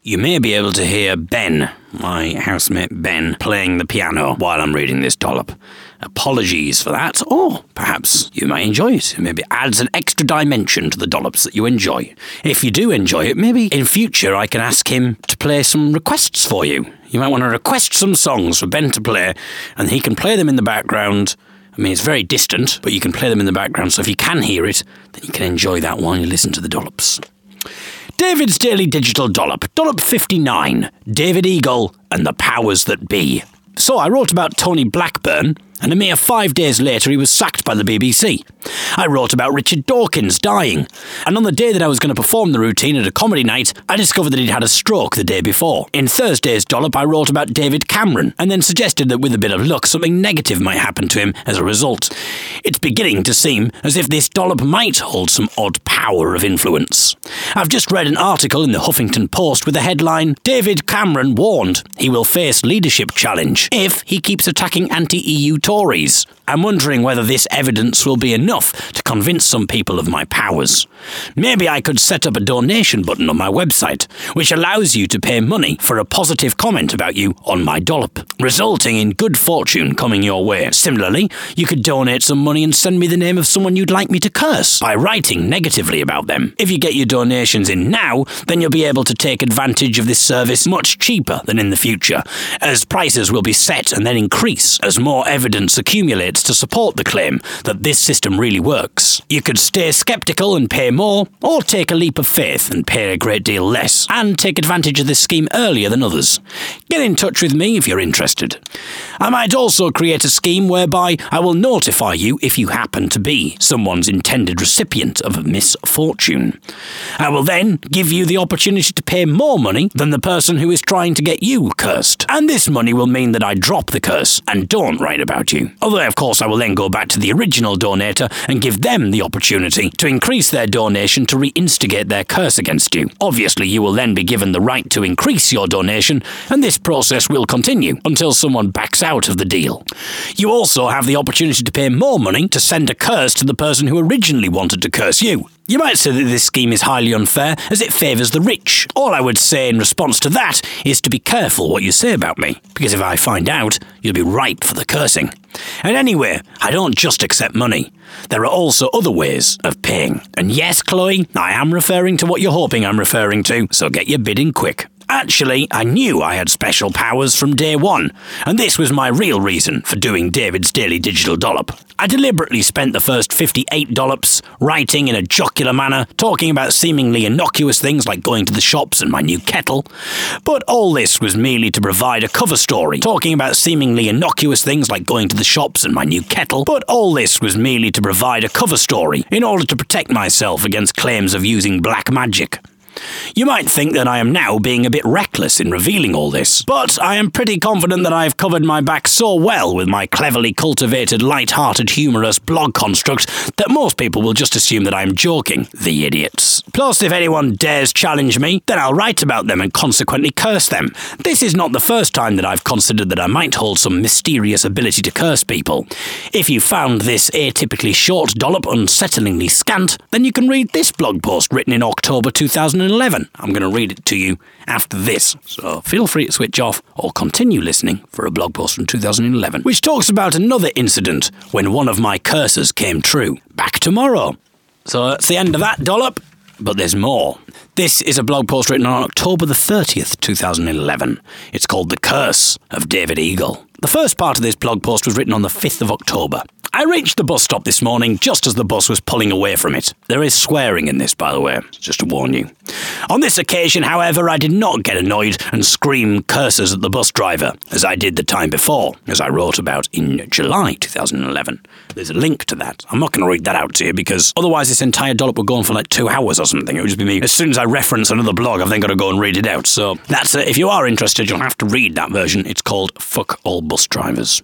you may be able to hear Ben, my housemate Ben, playing the piano while I'm reading this dollop. Apologies for that, or perhaps you might enjoy it. It maybe adds an extra dimension to the dollops that you enjoy. If you do enjoy it, maybe in future I can ask him to play some requests for you. You might want to request some songs for Ben to play, and he can play them in the background. I mean, it's very distant, but you can play them in the background, so if you can hear it, then you can enjoy that while you listen to the dollops. David's Daily Digital Dollop, Dollop 59, David Eagle and the Powers That Be. So I wrote about Tony Blackburn, and a mere 5 days later he was sacked by the BBC. I wrote about Richard Dawkins dying, and on the day that I was going to perform the routine at a comedy night, I discovered that he'd had a stroke the day before. In Thursday's dollop, I wrote about David Cameron, and then suggested that with a bit of luck, something negative might happen to him as a result. It's beginning to seem as if this dollop might hold some odd power of influence. I've just read an article in the Huffington Post with the headline, David Cameron warned he will face leadership challenge if he keeps attacking anti-EU Tories. I'm wondering whether this evidence will be enough to convince some people of my powers. Maybe I could set up a donation button on my website, which allows you to pay money for a positive comment about you on my dollop, resulting in good fortune coming your way. Similarly, you could donate some money and send me the name of someone you'd like me to curse by writing negatively about them. If you get your donations in now, then you'll be able to take advantage of this service much cheaper than in the future, as prices will be set and then increase as more evidence accumulates to support the claim that this system really works. You could stay sceptical and pay more, or take a leap of faith and pay a great deal less, and take advantage of this scheme earlier than others. Get in touch with me if you're interested. I might also create a scheme whereby I will notify you if you happen to be someone's intended recipient of a misfortune. I will then give you the opportunity to pay more money than the person who is trying to get you cursed, and this money will mean that I drop the curse and don't write about you. Although, of course, I will then go back to the original donator and give them the opportunity to increase their donation to reinstigate their curse against you. Obviously, you will then be given the right to increase your donation, and this process will continue until someone backs out of the deal. You also have the opportunity to pay more money to send a curse to the person who originally wanted to curse you. You might say that this scheme is highly unfair, as it favours the rich. All I would say in response to that is to be careful what you say about me, because if I find out, you'll be right for the cursing. And anyway, I don't just accept money. There are also other ways of paying. And yes, Chloe, I am referring to what you're hoping I'm referring to, so get your bid in quick. Actually, I knew I had special powers from day one, and this was my real reason for doing David's Daily Digital Dollop. I deliberately spent the first 58 dollops writing in a jocular manner, talking about seemingly innocuous things like going to the shops and my new kettle. But all this was merely to provide a cover story, talking about seemingly innocuous things like going to the shops and my new kettle. But all this was merely to provide a cover story in order to protect myself against claims of using black magic. You might think that I am now being a bit reckless in revealing all this, but I am pretty confident that I have covered my back so well with my cleverly cultivated, light-hearted, humorous blog construct that most people will just assume that I am joking. The idiots. Plus, if anyone dares challenge me, then I'll write about them and consequently curse them. This is not the first time that I've considered that I might hold some mysterious ability to curse people. If you found this atypically short dollop unsettlingly scant, then you can read this blog post written in October 2011. I'm going to read it to you after this, so feel free to switch off or continue listening for a blog post from 2011, which talks about another incident when one of my curses came true. Back tomorrow. So that's the end of that dollop, but there's more. This is a blog post written on October the 30th, 2011. It's called The Curse of David Eagle. The first part of this blog post was written on the 5th of October. I reached the bus stop this morning just as the bus was pulling away from it. There is swearing in this, by the way, just to warn you. On this occasion, however, I did not get annoyed and scream curses at the bus driver, as I did the time before, as I wrote about in July 2011. There's a link to that. I'm not going to read that out to you, because otherwise this entire dollop would go on for like 2 hours or something. It would just be me. As soon as I reference another blog, I've then got to go and read it out. So that's it. If you are interested, you'll have to read that version. It's called Fuck All Bus Drivers.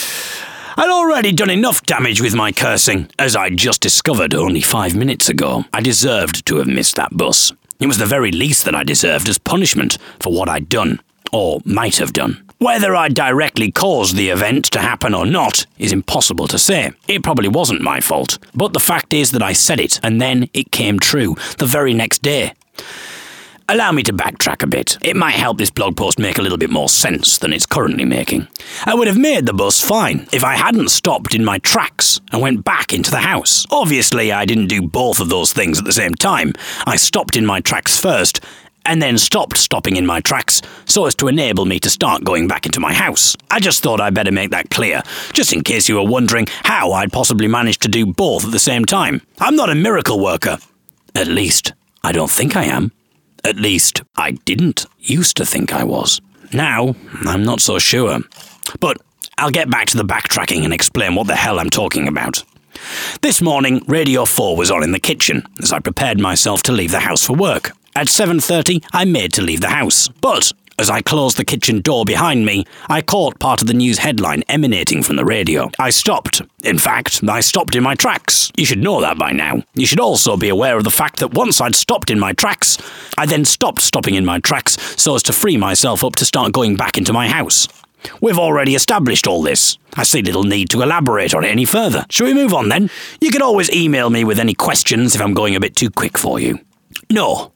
I'd already done enough damage with my cursing, as I'd just discovered only 5 minutes ago. I deserved to have missed that bus. It was the very least that I deserved as punishment for what I'd done, or might have done. Whether I directly caused the event to happen or not is impossible to say. It probably wasn't my fault, but the fact is that I said it, and then it came true the very next day. Allow me to backtrack a bit. It might help this blog post make a little bit more sense than it's currently making. I would have made the bus fine if I hadn't stopped in my tracks and went back into the house. Obviously, I didn't do both of those things at the same time. I stopped in my tracks first, and then stopped stopping in my tracks so as to enable me to start going back into my house. I just thought I'd better make that clear, just in case you were wondering how I'd possibly managed to do both at the same time. I'm not a miracle worker. At least, I don't think I am. At least, I didn't used to think I was. Now, I'm not so sure. But I'll get back to the backtracking and explain what the hell I'm talking about. This morning, Radio 4 was on in the kitchen as I prepared myself to leave the house for work. At 7:30, I made to leave the house. But as I closed the kitchen door behind me, I caught part of the news headline emanating from the radio. I stopped. In fact, I stopped in my tracks. You should know that by now. You should also be aware of the fact that once I'd stopped in my tracks, I then stopped stopping in my tracks so as to free myself up to start going back into my house. We've already established all this. I see little need to elaborate on it any further. Shall we move on then? You can always email me with any questions if I'm going a bit too quick for you. No.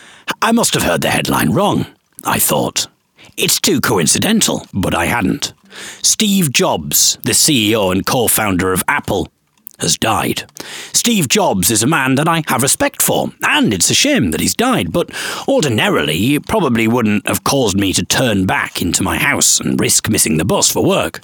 I must have heard the headline wrong, I thought. It's too coincidental, but I hadn't. Steve Jobs, the CEO and co-founder of Apple, has died. Steve Jobs is a man that I have respect for, and it's a shame that he's died, but ordinarily it probably wouldn't have caused me to turn back into my house and risk missing the bus for work.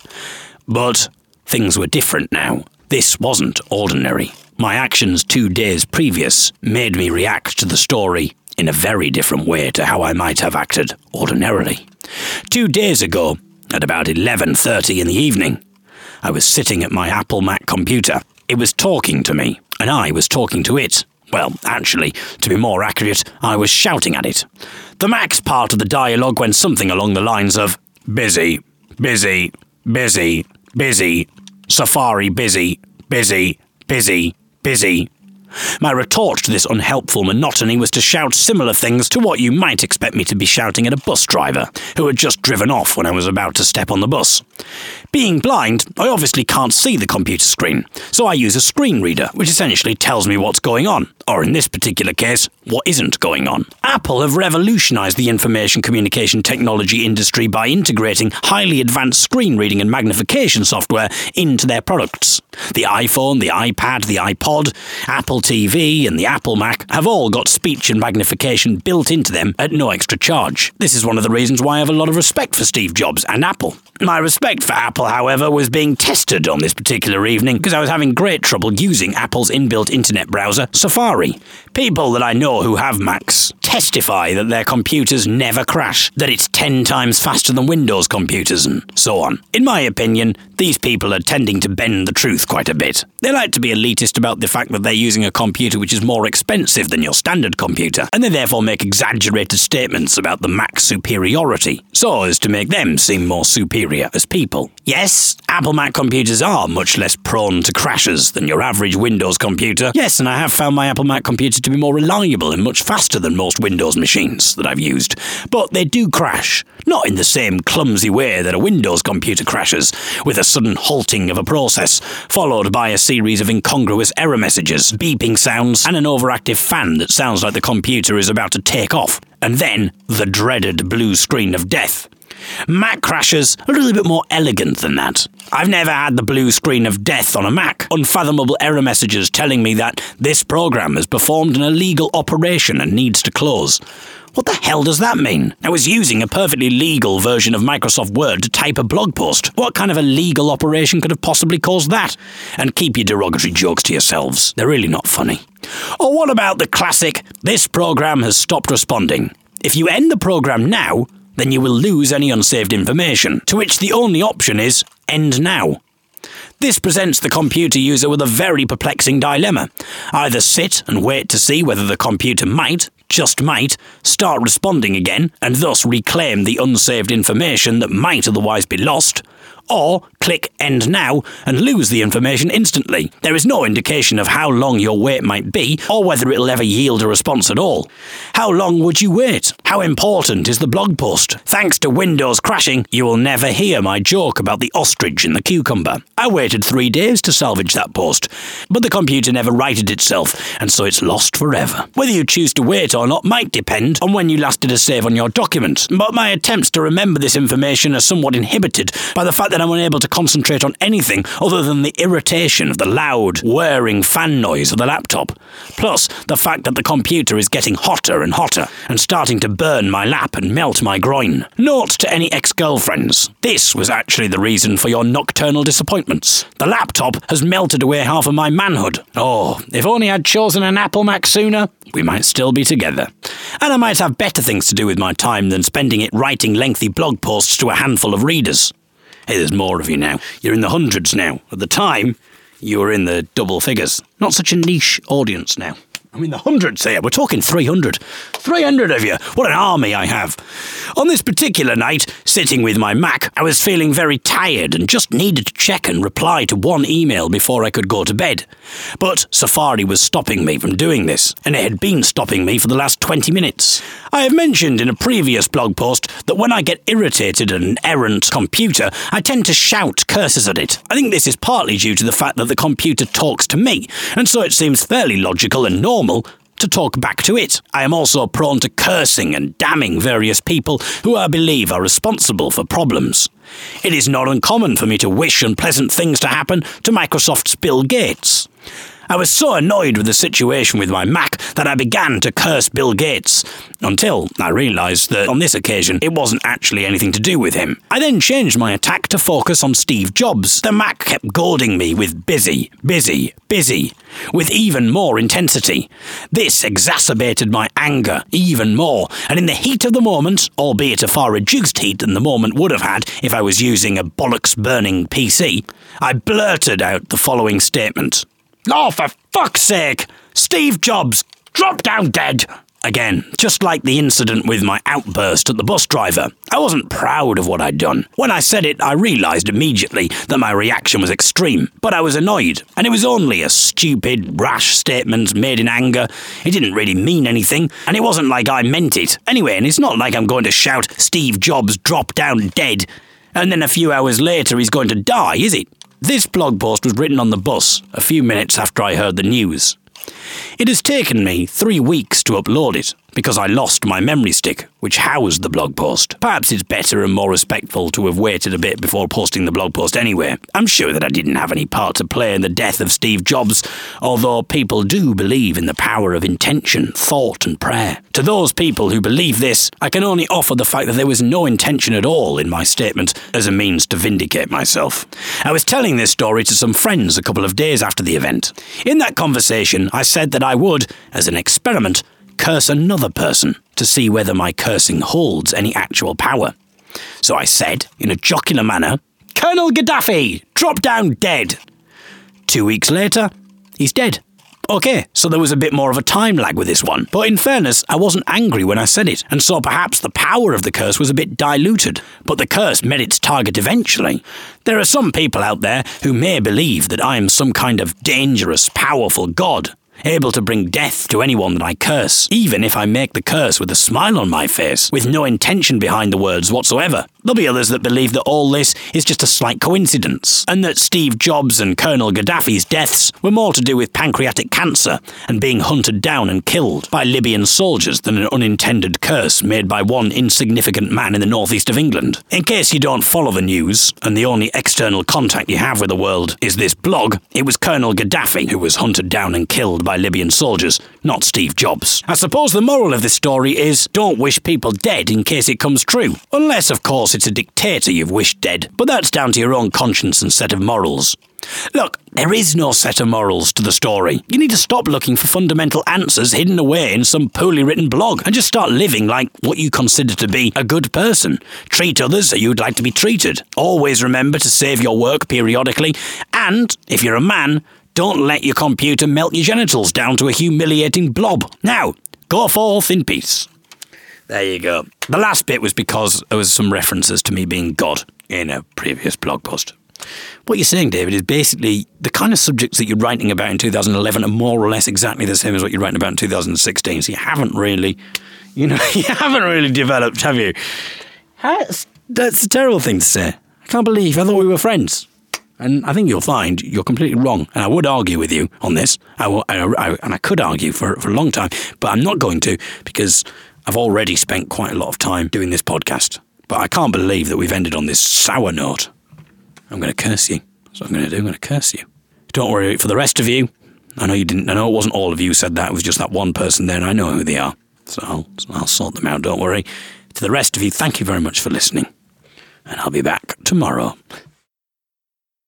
But things were different now. This wasn't ordinary. My actions 2 days previous made me react to the story in a very different way to how I might have acted ordinarily. 2 days ago, at about 11:30 in the evening, I was sitting at my Apple Mac computer. It was talking to me, and I was talking to it. Well, actually, to be more accurate, I was shouting at it. The Mac's part of the dialogue went something along the lines of, busy, busy, busy, busy, Safari busy, busy, busy, busy. My retort to this unhelpful monotony was to shout similar things to what you might expect me to be shouting at a bus driver who had just driven off when I was about to step on the bus. Being blind, I obviously can't see the computer screen, so I use a screen reader, which essentially tells me what's going on, or in this particular case, what isn't going on. Apple have revolutionized the information communication technology industry by integrating highly advanced screen reading and magnification software into their products. The iPhone, the iPad, the iPod, Apple TV and the Apple Mac have all got speech and magnification built into them at no extra charge. This is one of the reasons why I have a lot of respect for Steve Jobs and Apple. My respect for Apple, however, was being tested on this particular evening because I was having great trouble using Apple's inbuilt internet browser, Safari. People that I know who have Macs testify that their computers never crash, that it's 10 times faster than Windows computers and so on. In my opinion, these people are tending to bend the truth quite a bit. They like to be elitist about the fact that they're using a computer which is more expensive than your standard computer, and they therefore make exaggerated statements about the Mac's superiority, so as to make them seem more superior as people. Yes, Apple Mac computers are much less prone to crashes than your average Windows computer. Yes, and I have found my Apple Mac computer to be more reliable and much faster than most Windows machines that I've used. But they do crash, not in the same clumsy way that a Windows computer crashes, with a sudden halting of a process, followed by a series of incongruous error messages, beeping sounds, and an overactive fan that sounds like the computer is about to take off. And then, the dreaded blue screen of death. Mac crashes are a little bit more elegant than that. I've never had the blue screen of death on a Mac. Unfathomable error messages telling me that this program has performed an illegal operation and needs to close. What the hell does that mean? I was using a perfectly legal version of Microsoft Word to type a blog post. What kind of illegal operation could have possibly caused that? And keep your derogatory jokes to yourselves. They're really not funny. Or what about the classic, this program has stopped responding. If you end the program now, then you will lose any unsaved information, to which the only option is end now. This presents the computer user with a very perplexing dilemma. Either sit and wait to see whether the computer might, just might, start responding again and thus reclaim the unsaved information that might otherwise be lost, or click End Now and lose the information instantly. There is no indication of how long your wait might be or whether it'll ever yield a response at all. How long would you wait? How important is the blog post? Thanks to Windows crashing, you will never hear my joke about the ostrich and the cucumber. I waited 3 days to salvage that post, but the computer never righted itself, and so it's lost forever. Whether you choose to wait or not might depend on when you last did a save on your document, but my attempts to remember this information are somewhat inhibited by the fact that I'm unable to concentrate on anything other than the irritation of the loud, whirring fan noise of the laptop, plus the fact that the computer is getting hotter and hotter and starting to burn my lap and melt my groin. Note to any ex-girlfriends, this was actually the reason for your nocturnal disappointments. The laptop has melted away half of my manhood. Oh, if only I'd chosen an Apple Mac sooner, we might still be together. And I might have better things to do with my time than spending it writing lengthy blog posts to a handful of readers. Hey, there's more of you now. You're in the hundreds now. At the time, you were in the double figures. Not such a niche audience now. I'm in the hundreds here. We're talking 300. 300 of you. What an army I have. On this particular night, sitting with my Mac, I was feeling very tired and just needed to check and reply to one email before I could go to bed. But Safari was stopping me from doing this, and it had been stopping me for the last 20 minutes. I have mentioned in a previous blog post that when I get irritated at an errant computer, I tend to shout curses at it. I think this is partly due to the fact that the computer talks to me, and so it seems fairly logical and normal to talk back to it. I am also prone to cursing and damning various people who I believe are responsible for problems. It is not uncommon for me to wish unpleasant things to happen to Microsoft's Bill Gates. I was so annoyed with the situation with my Mac that I began to curse Bill Gates, until I realised that on this occasion it wasn't actually anything to do with him. I then changed my attack to focus on Steve Jobs. The Mac kept goading me with busy, with even more intensity. This exacerbated my anger even more, and in the heat of the moment, albeit a far reduced heat than the moment would have had if I was using a bollocks-burning PC, I blurted out the following statement. Oh, for fuck's sake! Steve Jobs, drop down dead! Again, just like the incident with my outburst at the bus driver. I wasn't proud of what I'd done. When I said it, I realised immediately that my reaction was extreme, but I was annoyed, and it was only a stupid, rash statement made in anger. It didn't really mean anything, and it wasn't like I meant it. Anyway, and it's not like I'm going to shout, Steve Jobs, drop down dead, and then a few hours later he's going to die, is it? This blog post was written on the bus a few minutes after I heard the news. It has taken me 3 weeks to upload it, because I lost my memory stick, which housed the blog post. Perhaps it's better and more respectful to have waited a bit before posting the blog post anyway. I'm sure that I didn't have any part to play in the death of Steve Jobs, although people do believe in the power of intention, thought and prayer. To those people who believe this, I can only offer the fact that there was no intention at all in my statement as a means to vindicate myself. I was telling this story to some friends a couple of days after the event. In that conversation, I said that I would, as an experiment, curse another person to see whether my cursing holds any actual power. So I said, in a jocular manner, Colonel Gaddafi, drop down dead. 2 weeks later, he's dead. Okay, so there was a bit more of a time lag with this one. But in fairness, I wasn't angry when I said it, and so perhaps the power of the curse was a bit diluted. But the curse met its target eventually. There are some people out there who may believe that I am some kind of dangerous, powerful god, able to bring death to anyone that I curse, even if I make the curse with a smile on my face, with no intention behind the words whatsoever. There'll be others that believe that all this is just a slight coincidence, and that Steve Jobs and Colonel Gaddafi's deaths were more to do with pancreatic cancer and being hunted down and killed by Libyan soldiers than an unintended curse made by one insignificant man in the northeast of England. In case you don't follow the news, and the only external contact you have with the world is this blog, it was Colonel Gaddafi who was hunted down and killed by Libyan soldiers, not Steve Jobs. I suppose the moral of this story is, don't wish people dead in case it comes true. Unless, of course, it's a dictator you've wished dead, but that's down to your own conscience and set of morals. Look, there is no set of morals to the story. You need to stop looking for fundamental answers hidden away in some poorly written blog and just start living like what you consider to be a good person. Treat others as you'd like to be treated. Always remember to save your work periodically, and, if you're a man, don't let your computer melt your genitals down to a humiliating blob. Now, go forth in peace. There you go. The last bit was because there was some references to me being God in a previous blog post. What you're saying, David, is basically the kind of subjects that you're writing about in 2011 are more or less exactly the same as what you're writing about in 2016. So you haven't really, you haven't really developed, have you? That's a terrible thing to say. I can't believe I thought we were friends. And I think you'll find you're completely wrong. And I would argue with you on this. And I could argue for a long time, but I'm not going to because I've already spent quite a lot of time doing this podcast. But I can't believe that we've ended on this sour note. I'm going to curse you. That's what I'm going to do. I'm going to curse you. Don't worry. For the rest of you, I know it wasn't all of you who said that. It was just that one person there, and I know who they are. So I'll sort them out. Don't worry. To the rest of you, thank you very much for listening. And I'll be back tomorrow.